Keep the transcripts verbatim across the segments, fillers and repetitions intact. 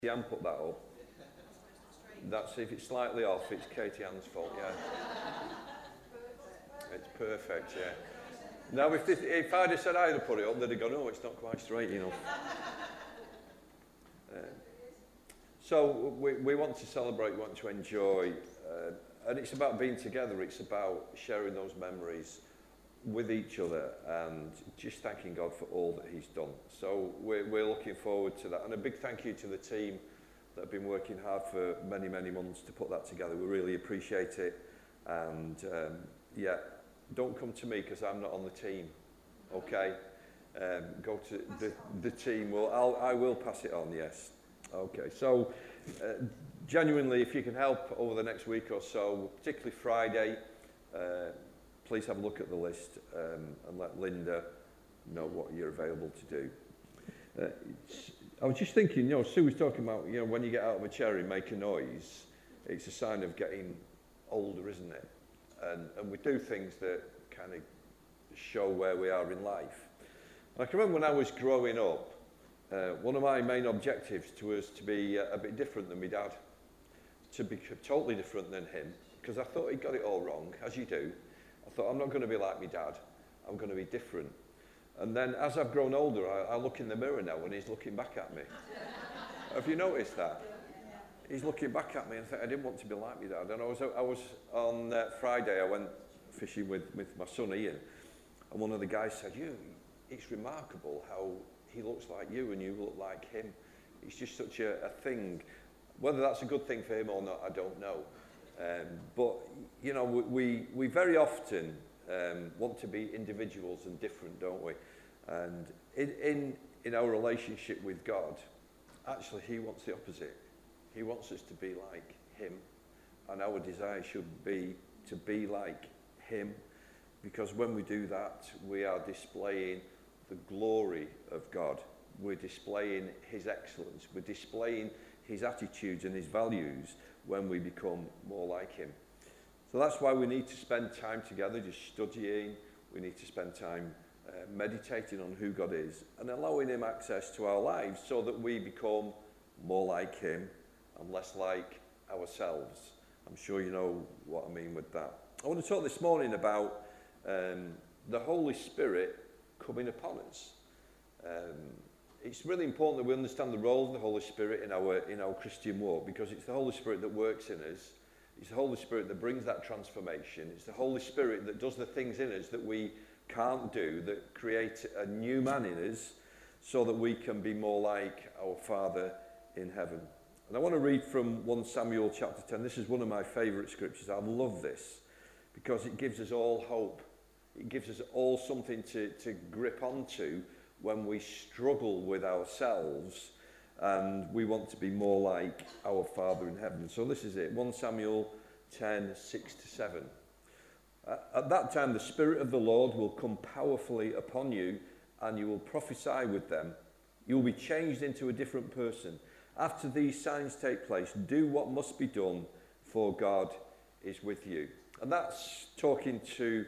Ann put that up. That's if it's slightly off, it's Katie Ann's fault, yeah. It's perfect, yeah. Now, if, this, if I'd have said I'd have put it up, they'd have gone, oh, it's not quite straight enough. Uh, so we, we want to celebrate, we want to enjoy, uh, and it's about being together, it's about sharing those memories with each other and just thanking God for all that he's done. So we're, we're looking forward to that. And a big thank you to the team that have been working hard for many, many months to put that together. We really appreciate it. And um, yeah, don't come to me because I'm not on the team, okay? Um, go to the, the team. Well, I'll, I will pass it on, yes. Okay, so uh, genuinely, if you can help over the next week or so, particularly Friday, uh, please have a look at the list um, and let Linda know what you're available to do. Uh, I was just thinking, you know, Sue was talking about, you know, when you get out of a chair and make a noise, it's a sign of getting older, isn't it? And, and we do things that kind of show where we are in life. And I can remember when I was growing up, uh, one of my main objectives was to be uh, a bit different than my dad, to be totally different than him, because I thought he got it all wrong, as you do. I thought, I'm not going to be like my dad, I'm going to be different. And then as I've grown older, I, I look in the mirror now and he's looking back at me. Have you noticed that? He's looking back at me and think, I didn't want to be like my dad. And I was, I was on uh, Friday, I went fishing with, with my son Ian, and one of the guys said, you, it's remarkable how he looks like you and you look like him. It's just such a, a thing. Whether that's a good thing for him or not, I don't know. Um, but, you know, we, we, we very often um, want to be individuals and different, don't we? And in, in, in our relationship with God, actually he wants the opposite. He wants us to be like him. And our desire should be to be like him. Because when we do that, we are displaying the glory of God. We're displaying his excellence. We're displaying his attitudes and his values when we become more like him. So that's why we need to spend time together just studying. We need to spend time uh, meditating on who God is and allowing him access to our lives so that we become more like him and less like ourselves. I'm sure you know what I mean with that. I want to talk this morning about um, the Holy Spirit coming upon us. Um, It's really important that we understand the role of the Holy Spirit in our in our Christian walk, because it's the Holy Spirit that works in us. It's the Holy Spirit that brings that transformation. It's the Holy Spirit that does the things in us that we can't do, that create a new man in us so that we can be more like our Father in heaven. And I want to read from First Samuel chapter ten. This is one of my favourite scriptures. I love this because it gives us all hope. It gives us all something to, to grip onto when we struggle with ourselves and we want to be more like our Father in heaven. So this is it, First Samuel ten, six to seven. Uh, at that time the Spirit of the Lord will come powerfully upon you and you will prophesy with them. You will be changed into a different person. After these signs take place, do what must be done, for God is with you. And that's talking to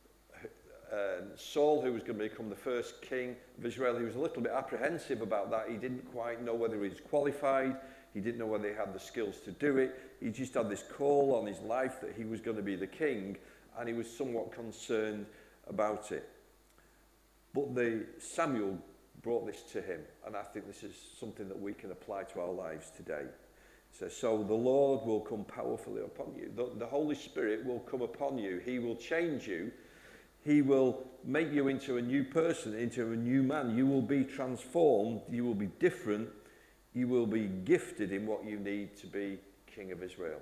Uh, Saul, who was going to become the first king of Israel. He was a little bit apprehensive about that. He didn't quite know whether he was qualified. He didn't know whether he had the skills to do it. He just had this call on his life that he was going to be the king, and he was somewhat concerned about it. But the Samuel brought this to him, and I think this is something that we can apply to our lives today. It says, so the Lord will come powerfully upon you. The, the Holy Spirit will come upon you. He will change you. He will make you into a new person, into a new man. You will be transformed. You will be different. You will be gifted in what you need to be King of Israel.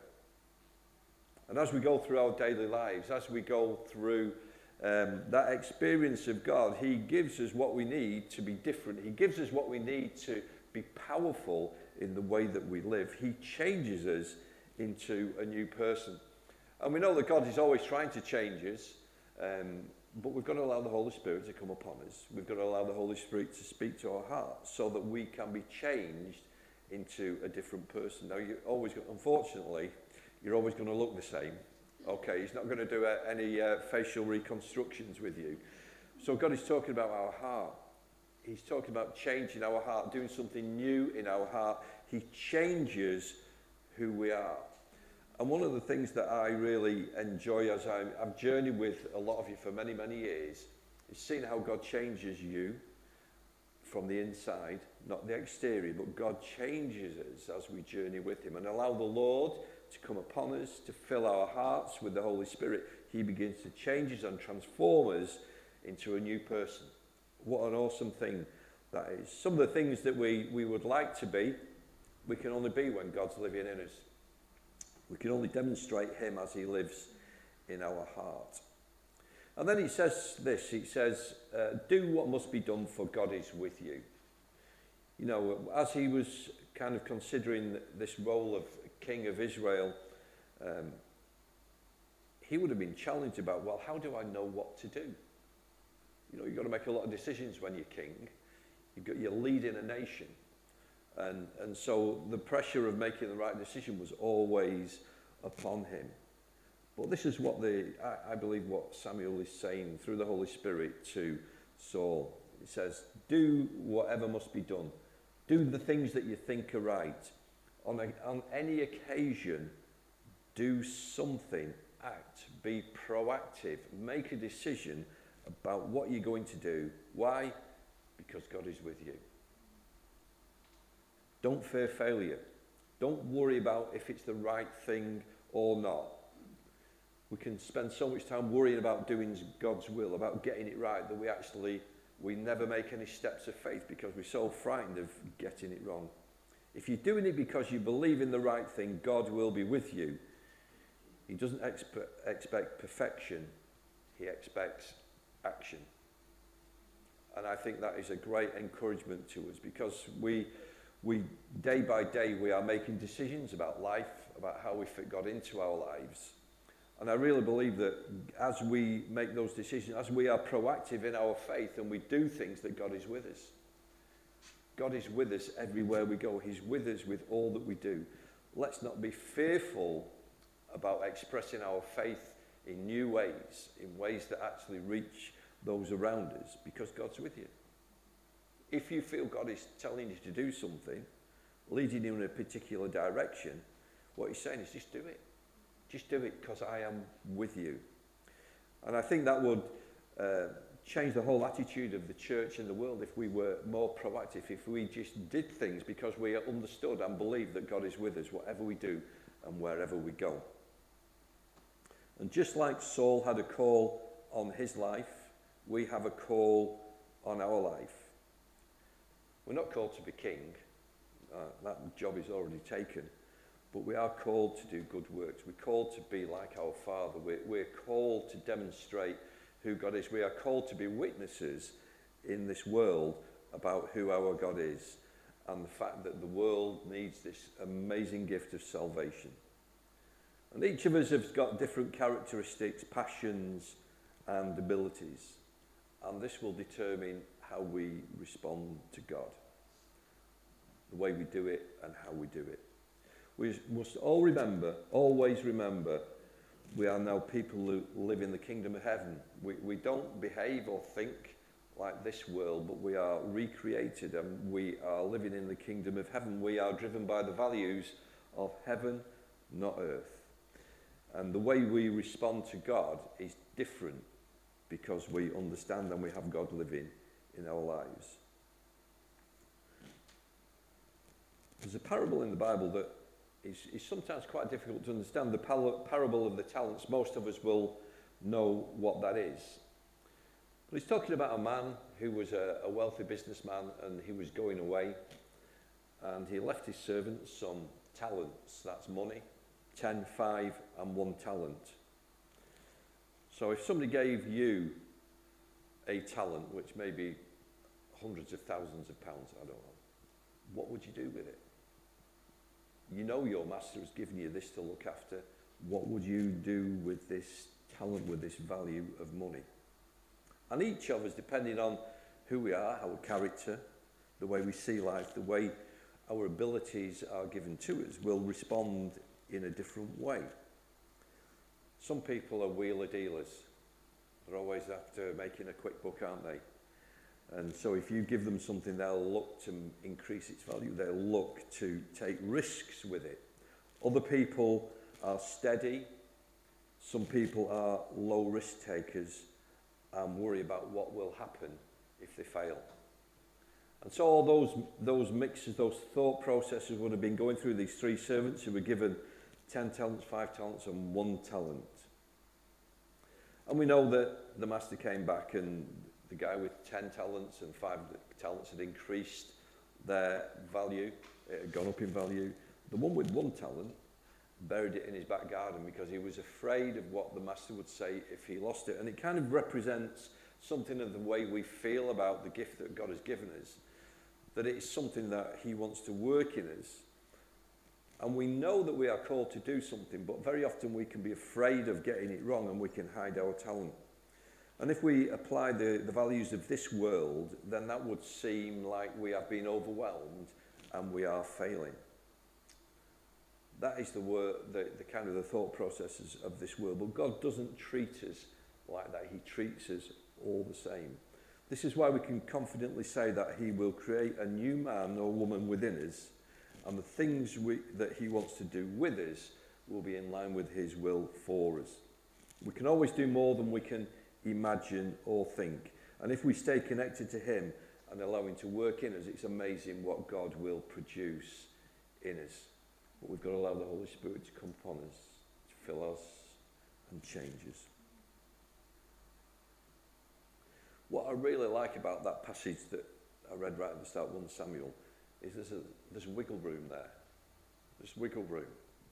And as we go through our daily lives, as we go through um, that experience of God, he gives us what we need to be different. He gives us what we need to be powerful in the way that we live. He changes us into a new person. And we know that God is always trying to change us. Um, but we've got to allow the Holy Spirit to come upon us. We've got to allow the Holy Spirit to speak to our hearts so that we can be changed into a different person. Now, you always, unfortunately, you're always going to look the same. Okay, he's not going to do uh, any uh, facial reconstructions with you. So God is talking about our heart. He's talking about changing our heart, doing something new in our heart. He changes who we are. And one of the things that I really enjoy as I, I've journeyed with a lot of you for many, many years is seeing how God changes you from the inside, not the exterior, but God changes us as we journey with him and allow the Lord to come upon us, to fill our hearts with the Holy Spirit. He begins to change us and transform us into a new person. What an awesome thing that is. Some of the things that we, we would like to be, we can only be when God's living in us. We can only demonstrate him as he lives in our heart. And then he says this, he says, uh, do what must be done, for God is with you. You know, as he was kind of considering this role of king of Israel, um, he would have been challenged about, well, how do I know what to do? You know, you've got to make a lot of decisions when you're king. You've got, you're leading a nation. And, and so the pressure of making the right decision was always upon him. But this is what the, I, I believe what Samuel is saying through the Holy Spirit to Saul. He says, do whatever must be done. Do the things that you think are right. On, a, on any occasion, do something, act, be proactive, make a decision about what you're going to do. Why? Because God is with you. Don't fear failure. Don't worry about if it's the right thing or not. We can spend so much time worrying about doing God's will, about getting it right, that we actually, we never make any steps of faith because we're so frightened of getting it wrong. If you're doing it because you believe in the right thing, God will be with you. He doesn't expe- expect perfection. He expects action. And I think that is a great encouragement to us, because we, we day by day, we are making decisions about life, about how we fit God into our lives. And I really believe that as we make those decisions, as we are proactive in our faith and we do things, that God is with us. God is with us everywhere we go. He's with us with all that we do. Let's not be fearful about expressing our faith in new ways, in ways that actually reach those around us, because God's with you. If you feel God is telling you to do something, leading you in a particular direction, what he's saying is just do it. Just do it, because I am with you. And I think that would uh, change the whole attitude of the church and the world if we were more proactive, if we just did things because we understood and believed that God is with us, whatever we do and wherever we go. And just like Saul had a call on his life, we have a call on our life. We're not called to be king. Uh, that job is already taken. But we are called to do good works. We're called to be like our Father. We're, we're called to demonstrate who God is. We are called to be witnesses in this world about who our God is, and the fact that the world needs this amazing gift of salvation. And each of us has got different characteristics, passions, and abilities. And this will determine how we respond to God, the way we do it and how we do it. We must all remember, always remember, we are now people who live in the kingdom of heaven. We, we don't behave or think like this world, but we are recreated and we are living in the kingdom of heaven. We are driven by the values of heaven, not earth. And the way we respond to God is different because we understand and we have God living in our lives. There's a parable in the Bible that is, is sometimes quite difficult to understand. The par- parable of the talents, most of us will know what that is. But he's talking about a man who was a, a wealthy businessman, and he was going away, and he left his servants some talents, that's money, ten, five, and one talent. So if somebody gave you a talent, which may be hundreds of thousands of pounds, I don't know, what would you do with it? You know your master has given you this to look after. What would you do with this talent, with this value of money? And each of us, depending on who we are, our character, the way we see life, the way our abilities are given to us, will respond in a different way. Some people are wheeler dealers. They're always after making a quick buck, aren't they? And so if you give them something, they'll look to increase its value. They'll look to take risks with it. Other people are steady. Some people are low risk takers and worry about what will happen if they fail. And so all those, those mixes, those thought processes would have been going through these three servants who were given ten talents, five talents and one talent. And we know that the master came back and the guy with ten talents and five talents had increased their value. It had gone up in value. The one with one talent buried it in his back garden because he was afraid of what the master would say if he lost it. And it kind of represents something of the way we feel about the gift that God has given us, that it's something that he wants to work in us. And we know that we are called to do something, but very often we can be afraid of getting it wrong and we can hide our talent. And if we apply the, the values of this world, then that would seem like we have been overwhelmed and we are failing. That is the, word, the, the kind of the thought processes of this world. But God doesn't treat us like that. He treats us all the same. This is why we can confidently say that he will create a new man or woman within us, and the things we, that he wants to do with us will be in line with his will for us. We can always do more than we can imagine or think. And if we stay connected to him and allow him to work in us, it's amazing what God will produce in us. But we've got to allow the Holy Spirit to come upon us, to fill us and change us. What I really like about that passage that I read right at the start, First Samuel, is there's a, there's wiggle room there. There's wiggle room.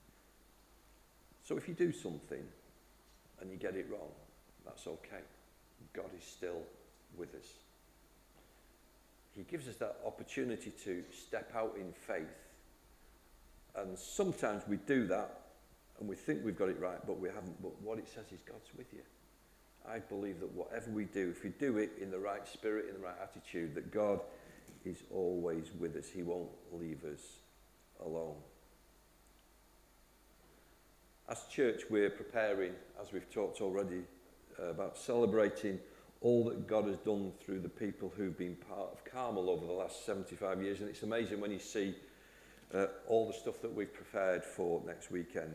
So if you do something and you get it wrong, that's okay. God is still with us. He gives us that opportunity to step out in faith. And sometimes we do that and we think we've got it right, but we haven't. But what it says is God's with you. I believe that whatever we do, if you do it in the right spirit, in the right attitude, that God is always with us. He won't leave us alone. As church, we're preparing, as we've talked already, uh, about celebrating all that God has done through the people who've been part of Carmel over the last seventy-five years. And it's amazing when you see uh, all the stuff that we've prepared for next weekend.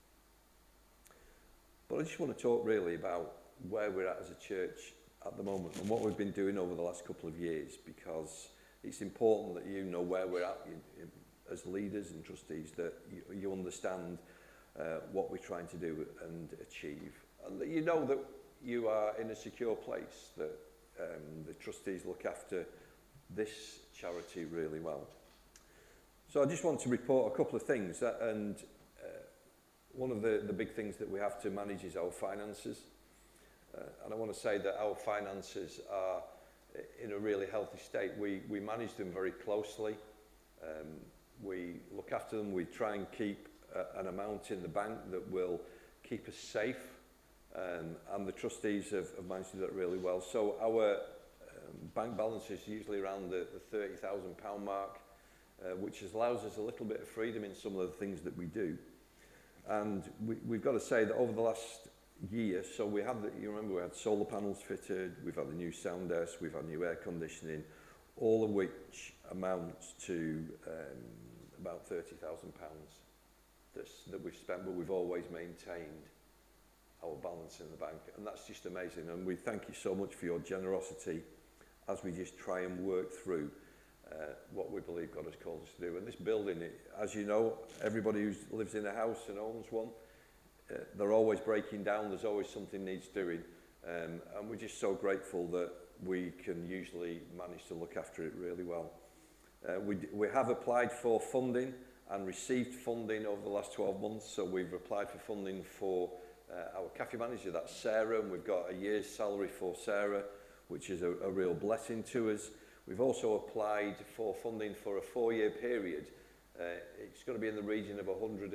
But I just want to talk really about where we're at as a church at the moment and what we've been doing over the last couple of years, because it's important that you know where we're at you, you, as leaders and trustees, that you, you understand uh, what we're trying to do and achieve, and that you know that you are in a secure place, that um, the trustees look after this charity really well. So I just want to report a couple of things, that, and uh, one of the, the big things that we have to manage is our finances. Uh, and I want to say that our finances are in a really healthy state. We, we manage them very closely. Um, we look after them. We try and keep uh, an amount in the bank that will keep us safe. Um, and the trustees have, have managed to do that really well. So our um, bank balance is usually around the, the thirty thousand pound mark, uh, which allows us a little bit of freedom in some of the things that we do. And we, we've got to say that over the last year, so we had, the, you remember we had solar panels fitted, we've had a new sound desk, we've had new air conditioning, all of which amounts to um, about thirty thousand pounds that we've spent, but we've always maintained our balance in the bank, and that's just amazing. And we thank you so much for your generosity as we just try and work through uh, what we believe God has called us to do. And this building, it, as you know, everybody who lives in a house and owns one, Uh, they're always breaking down, there's always something needs doing, um, and we're just so grateful that we can usually manage to look after it really well. Uh, we, we have applied for funding and received funding over the last twelve months, so we've applied for funding for uh, our cafe manager, that's Sarah, and we've got a year's salary for Sarah, which is a, a real blessing to us. We've also applied for funding for a four-year period. Uh, it's going to be in the region of one hundred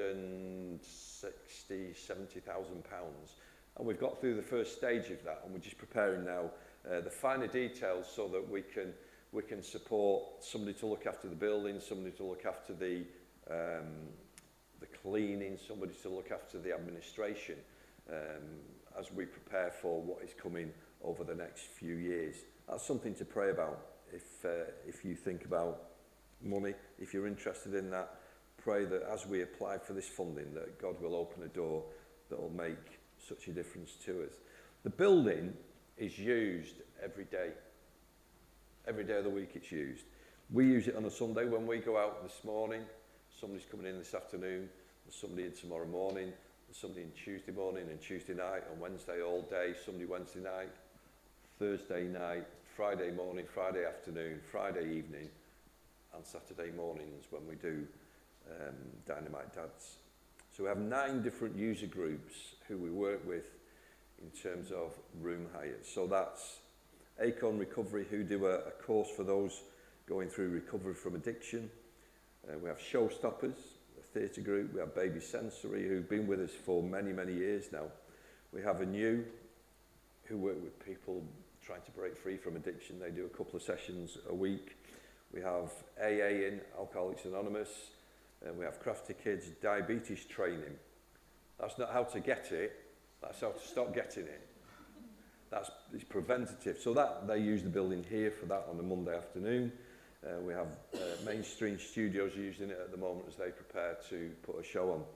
sixty, seventy thousand pounds. And we've got through the first stage of that, and we're just preparing now uh, the finer details so that we can we can support somebody to look after the building, somebody to look after the um, the cleaning, somebody to look after the administration um, as we prepare for what is coming over the next few years. that's something to pray about. If, uh, if you think about money, if you're interested in that, pray that as we apply for this funding, that God will open a door that will make such a difference to us. The building is used every day. Every day of the week it's used. We use it on a Sunday when we go out this morning. Somebody's coming in this afternoon. There's somebody in tomorrow morning. There's somebody in Tuesday morning and Tuesday night and Wednesday all day. Somebody Wednesday night, Thursday night, Friday morning, Friday afternoon, Friday evening, and Saturday mornings when we do um, Dynamite Dads. So we have nine different user groups who we work with in terms of room hires. So that's Acorn Recovery, who do a, a course for those going through recovery from addiction. Uh, we have Showstoppers, a theatre group. We have Baby Sensory, who've been with us for many, many years now. We have a new who work with people trying to break free from addiction. They do a couple of sessions a week. We have A A in Alcoholics Anonymous. And we have Crafty Kids diabetes training. That's not how to get it, that's how to stop getting it. That's it's preventative. So that they use the building here for that on a Monday afternoon. Uh, we have uh, Mainstream Studios using it at the moment as they prepare to put a show on.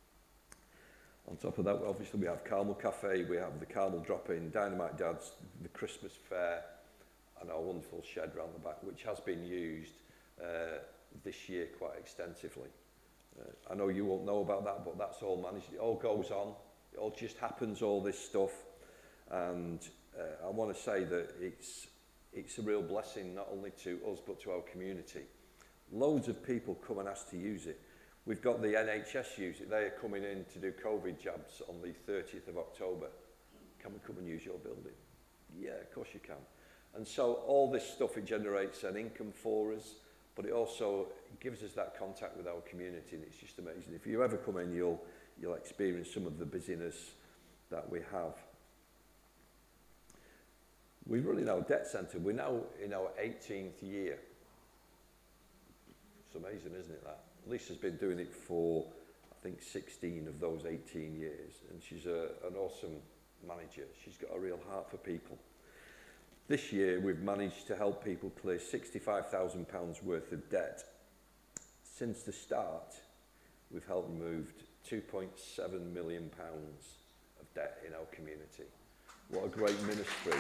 On top of that, obviously we have Carmel Cafe, we have the Carmel Drop-In, Dynamite Dads, the Christmas Fair, and our wonderful shed round the back, which has been used uh, this year quite extensively. Uh, I know you won't know about that, but that's all managed. It all goes on. It all just happens, all this stuff. And uh, I want to say that it's it's a real blessing not only to us but to our community. Loads of people come and ask to use it. We've got the N H S use it. They are coming in to do COVID jabs on the thirtieth of October. Can we come and use your building? Yeah, of course you can. And so all this stuff, it generates an income for us. But it also gives us that contact with our community, and it's just amazing. If you ever come in, you'll you'll experience some of the busyness that we have. We're running our debt centre. We're now in our eighteenth year. It's amazing, isn't it, that? Lisa's been doing it for, I think, sixteen of those eighteen years, and she's a, an awesome manager. She's got a real heart for people. This year, we've managed to help people clear sixty-five thousand pounds worth of debt. Since the start, we've helped remove two point seven million pounds of debt in our community. What a great ministry.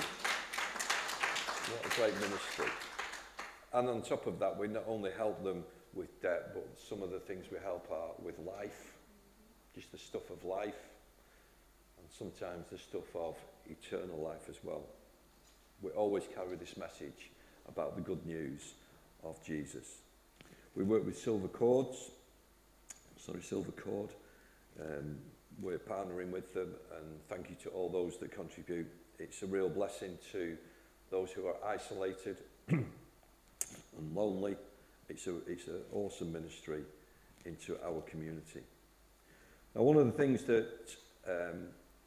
What a great ministry. And on top of that, we not only help them with debt, but some of the things we help are with life, just the stuff of life, and sometimes the stuff of eternal life as well. We always carry this message about the good news of Jesus. We work with Silver Cords, sorry, Silver Cord. Um, we're partnering with them, and thank you to all those that contribute. It's a real blessing to those who are isolated and lonely. It's a it's an awesome ministry into our community. Now, one of the things that um,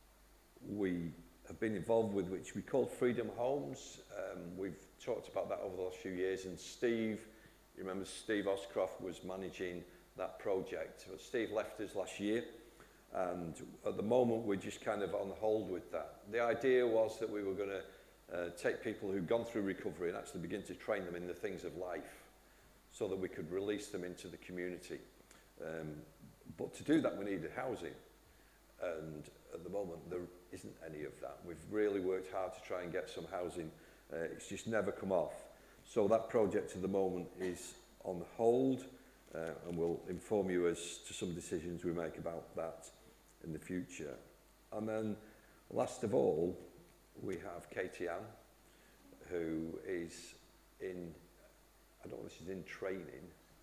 we have been involved with, which we call Freedom Homes. Um, we've talked about that over the last few years, and Steve, you remember Steve Oscroft was managing that project. But Steve left us last year, and at the moment we're just kind of on hold with that. The idea was that we were going to uh, take people who'd gone through recovery and actually begin to train them in the things of life so that we could release them into the community. Um, but to do that we needed housing, and at the moment there isn't any of that. We've really worked hard to try and get some housing. Uh, it's just never come off. So that project at the moment is on hold, uh, and we'll inform you as to some decisions we make about that in the future. And then last of all, we have Katie Ann, who is in, I don't know if she's in training.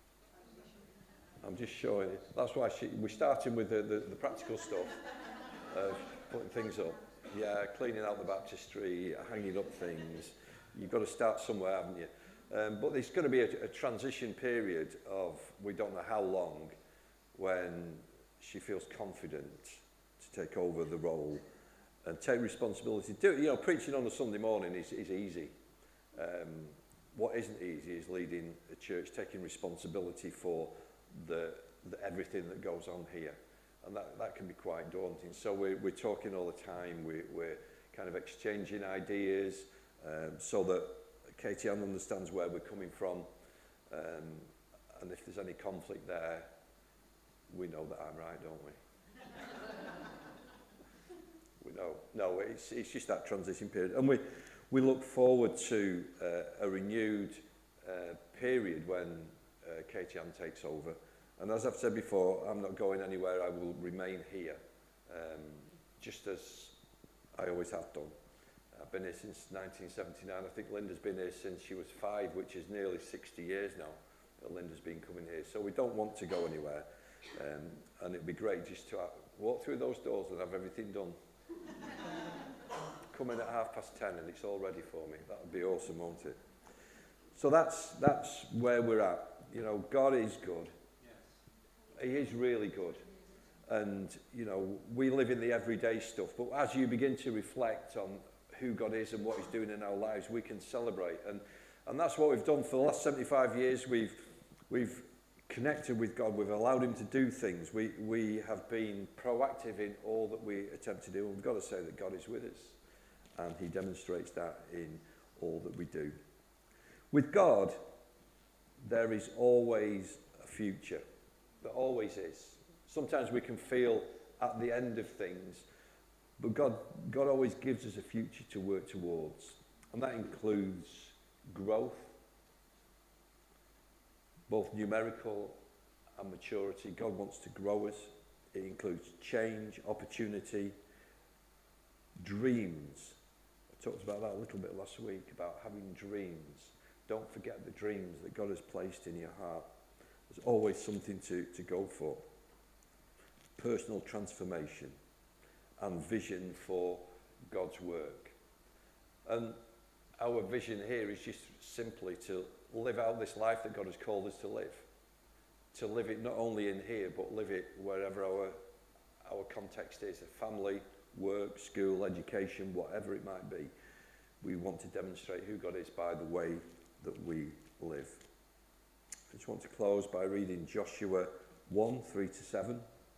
I'm just showing it. That's why she, we're starting with the, the, the practical stuff, of putting things up. Yeah, cleaning out the baptistry, hanging up things. You've got to start somewhere, haven't you? Um, but there's going to be a, a transition period of, we don't know how long, when she feels confident to take over the role and take responsibility. Do, you know, preaching on a Sunday morning is, is easy. Um, what isn't easy is leading a church, taking responsibility for the, the everything that goes on here. And that, that can be quite daunting. So we're, we're talking all the time, we, we're kind of exchanging ideas, um, so that Katie Ann understands where we're coming from, um, and if there's any conflict there, we know that I'm right, don't we? We know. No, it's, it's just that transition period. And we, we look forward to uh, a renewed uh, period when uh, Katie Ann takes over. And as I've said before, I'm not going anywhere. I will remain here, um, just as I always have done. I've been here since nineteen seventy-nine. I think Linda's been here since she was five, which is nearly sixty years now that Linda's been coming here. So we don't want to go anywhere. Um, and it'd be great just to uh, walk through those doors and have everything done. Come in at half past ten and it's all ready for me. That would be awesome, won't it? So that's that's where we're at. You know, God is good. Yes. He is really good. And, you know, we live in the everyday stuff. But as you begin to reflect on who God is and what he's doing in our lives, we can celebrate. And and that's what we've done for the last seventy-five years. We've we've connected with God. We've allowed him to do things. We we have been proactive in all that we attempt to do. And we've got to say that God is with us. And he demonstrates that in all that we do. With God, there is always a future. There always is. Sometimes we can feel at the end of things, but God, God always gives us a future to work towards. And that includes growth, both numerical and maturity. God wants to grow us. It includes change, opportunity, dreams. I talked about that a little bit last week, about having dreams. Don't forget the dreams that God has placed in your heart. There's always something to, to go for. Personal transformation and vision for God's work. And our vision here is just simply to live out this life that God has called us to live. To live it not only in here, but live it wherever our, our context is, a family, work, school, education, whatever it might be. We want to demonstrate who God is by the way that we live. I just want to close by reading Joshua one, three to seven.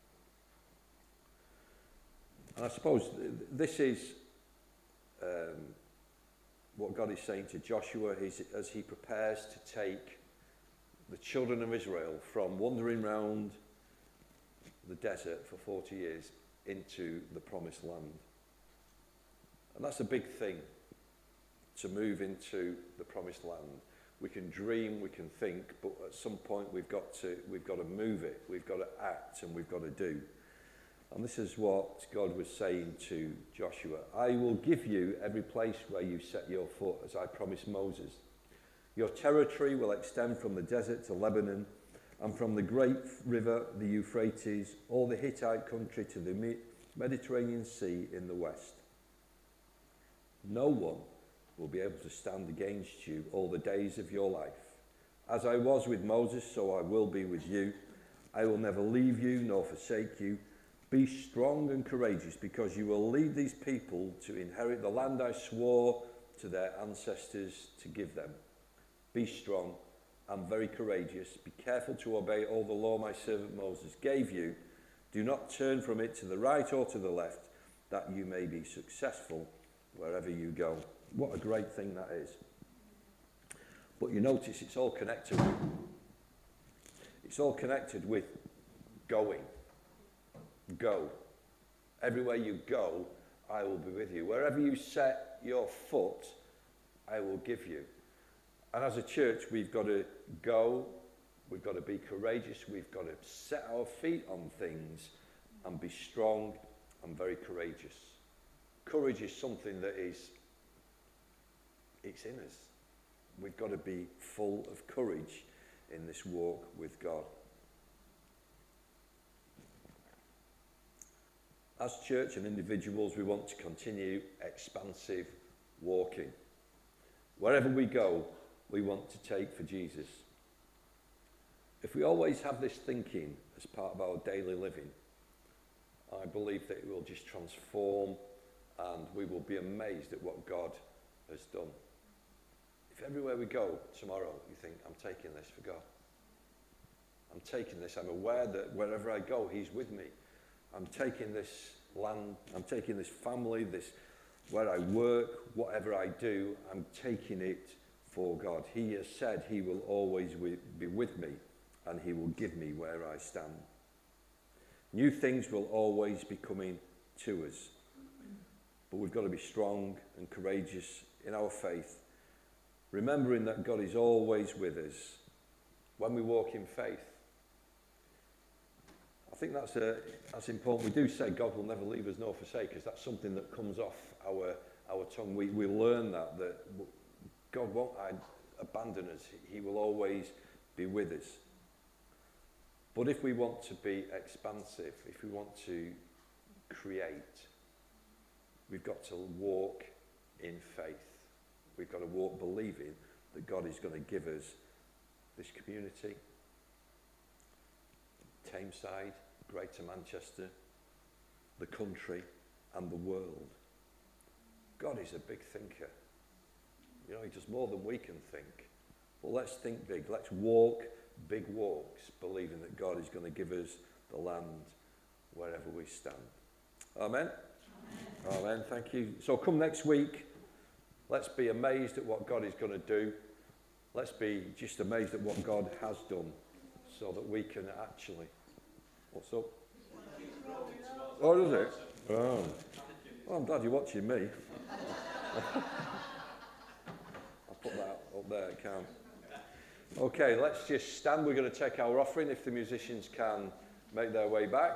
And I suppose th- this is um, what God is saying to Joshua as, as he prepares to take the children of Israel from wandering round the desert for forty years into the promised land. And that's a big thing, to move into the promised land. We can dream, we can think, but at some point we've got to we've got to move it, we've got to act, and we've got to do. And this is what God was saying to Joshua. I will give you every place where you set your foot, as I promised Moses. Your territory will extend from the desert to Lebanon, and from the great river, the Euphrates, all the Hittite country to the Mediterranean Sea in the west. No one will be able to stand against you all the days of your life. As I was with Moses, so I will be with you. I will never leave you nor forsake you. Be strong and courageous, because you will lead these people to inherit the land I swore to their ancestors to give them. Be strong and very courageous. Be careful to obey all the law my servant Moses gave you. Do not turn from it to the right or to the left, that you may be successful wherever you go. What a great thing that is. But you notice it's all connected with, it's all connected with going. Go. Everywhere you go, I will be with you. Wherever you set your foot, I will give you. And as a church, we've got to go, we've got to be courageous, we've got to set our feet on things and be strong and very courageous. Courage is something that is, it's in us. We've got to be full of courage in this walk with God. As church and individuals, we want to continue expansive walking. Wherever we go, we want to take for Jesus. If we always have this thinking as part of our daily living, I believe that it will just transform and we will be amazed at what God has done. If everywhere we go tomorrow, you think, I'm taking this for God. I'm taking this. I'm aware that wherever I go, he's with me. I'm taking this land, I'm taking this family, this where I work, whatever I do, I'm taking it for God. He has said he will always wi- be with me, and he will give me where I stand. New things will always be coming to us, but we've got to be strong and courageous in our faith, remembering that God is always with us when we walk in faith. I think that's, a, that's important. We do say God will never leave us nor forsake us. That's something that comes off our, our tongue. We, we learn that, that God won't abandon us. He will always be with us. But if we want to be expansive, if we want to create, we've got to walk in faith. We've got to walk believing that God is going to give us this community, Tameside, Greater Manchester, the country, and the world. God is a big thinker. You know, he does more than we can think. Well, let's think big. Let's walk big walks, believing that God is going to give us the land wherever we stand. Amen? Amen. Amen. Thank you. So come next week. Let's be amazed at what God is going to do. Let's be just amazed at what God has done so that we can actually... What's up? Oh, does it? Oh. Well, I'm glad you're watching me. I'll put that up there, I can. Okay, let's just stand. We're going to take our offering if the musicians can make their way back.